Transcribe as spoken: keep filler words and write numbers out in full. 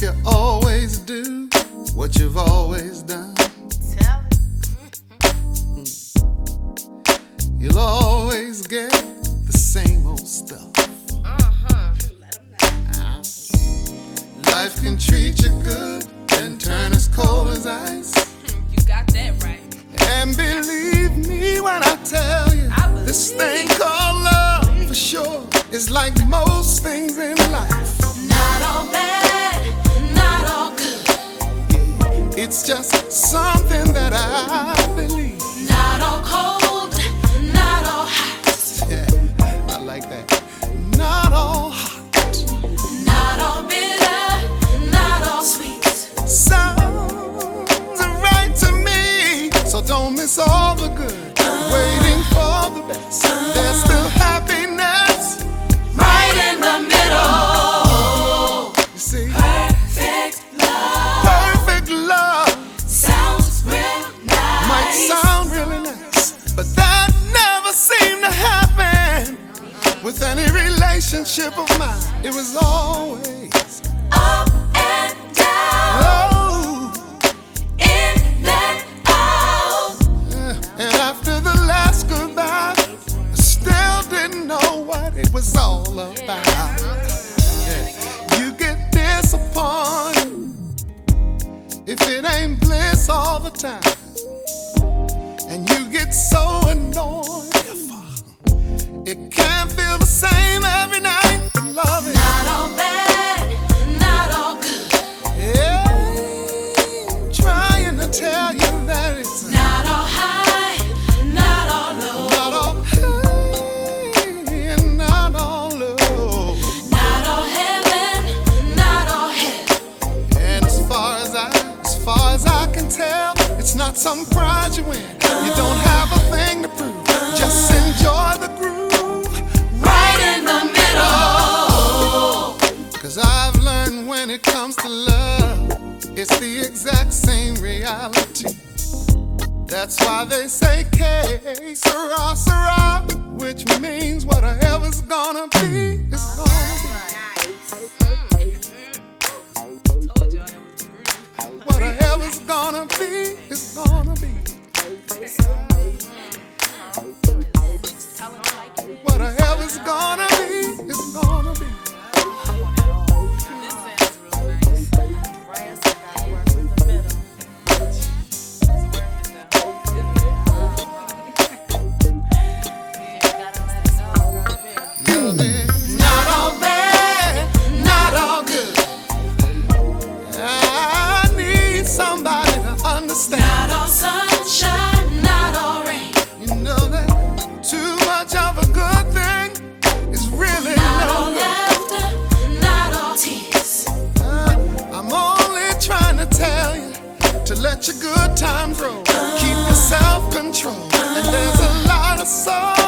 you always do what you've always done, Tell it. you'll always get the same old stuff. Uh-huh. Let 'em know. Life can treat you good and turn as cold as ice. You got that right. And believe me when I tell you, I believe. this thing called love for sure is like most things in life. Not all bad, not all good. It's just something that I believe. Not all cold, not all hot. Yeah, I like that. Not all hot. Not all bitter, not all sweet. Sounds right to me. So don't miss all the good. Waiting for the best. There's still happiness Right in the middle. you see. Perfect love. Perfect love Sounds real nice. might sound really nice, but that never seemed to happen with any relationship of mine. It was always Up and down, oh, in and out. yeah. And after the last goodbye, I still didn't know what it was all about. Yeah. You get disappointed if it ain't bliss all the time, and you get so annoyed if it can't feel the same every night. Love it. Not all bad, not all good. Yeah, trying to tell you that it's Not all high, not all low. not all high and not all low. Not all heaven, not all hell. And as far as I, as far as I can tell, it's not some prize you win. You don't have a thing to prove. Just enjoy the groove. Right in the middle. Cause I've learned when it comes to love, it's the exact same reality. That's why they say K, Sarah, Sarah, which means whatever's gonna be, is gonna be. Told y'all that was the groove. Whatever's gonna be, is gonna be. Tell 'em like it. Whatever's gonna be, is gonna be. This sounds real nice. Brass gotta work in the middle. Love is not all bad, not all good. I need somebody to understand. Not all sunshine, not all rain. You know that too much of a good thing is really Not all no good. laughter, not all tears. Uh, I'm only trying to tell you to let your good times roll. Keep your self-control. And there's a lot of sorrow